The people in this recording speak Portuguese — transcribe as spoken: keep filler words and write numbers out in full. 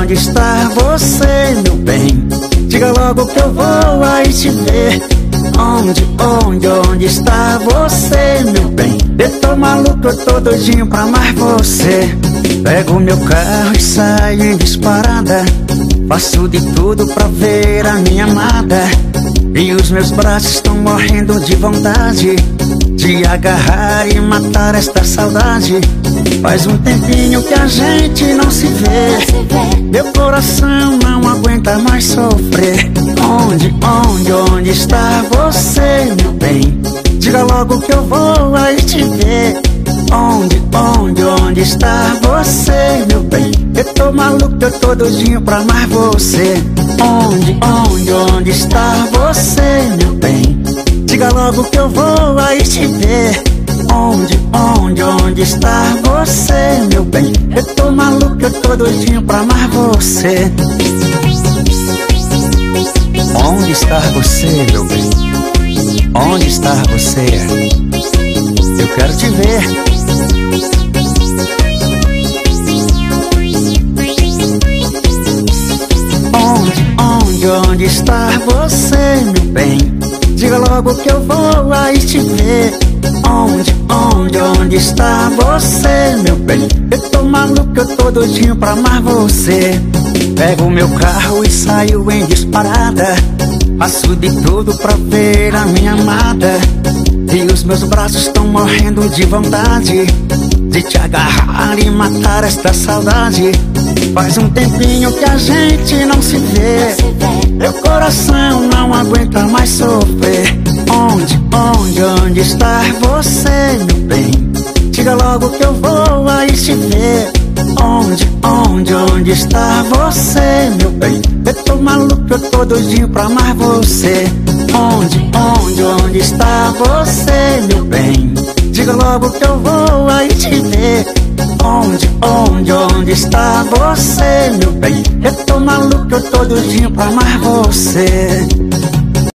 onde está você, meu bem? Diga logo que eu vou aí te ver. Onde, onde, onde está você, meu bem? Eu tô maluco, eu tô doidinho pra amar você. Pego meu carro e saio em disparada. Faço de tudo pra ver a minha amada. E os meus braços estão morrendo de vontade de agarrar e matar esta saudade. Faz um tempinho que a gente não se vê. Meu coração não aguenta mais sofrer. Onde, onde, onde está você, meu bem? Diga logo que eu vou aí te ver. Onde, onde, onde está você, meu bem? Eu tô maluco, eu tô doidinho pra amar você. Onde, onde, onde está você, meu bem? Diga logo que eu vou aí te ver. Onde, onde, onde está você, meu bem? Eu tô maluco, eu tô doidinho pra amar você. Onde está você, meu bem? Onde está você? Eu quero te ver. Onde, onde, onde está você, meu bem? Diga logo que eu vou aí te ver. Onde, onde, onde está você, meu bem? Eu tô maluco, eu tô doidinho pra amar você. Pego meu carro e saio em disparada. Faço de tudo pra ver a minha amada. E os meus braços estão morrendo de vontade de te agarrar e matar esta saudade. Faz um tempinho que a gente não se vê. Meu coração não aguenta mais sofrer. Onde, onde, onde está você, meu bem? Diga logo que eu vou aí te ver. Onde, onde, onde está você, meu bem? Eu tô maluco, eu tô doidinho pra amar você. Onde, onde, onde está você, meu bem? Diga logo que eu vou aí te ver. Onde, onde, onde está você, meu bem? Eu tô maluco, eu tô doidinho pra amar você.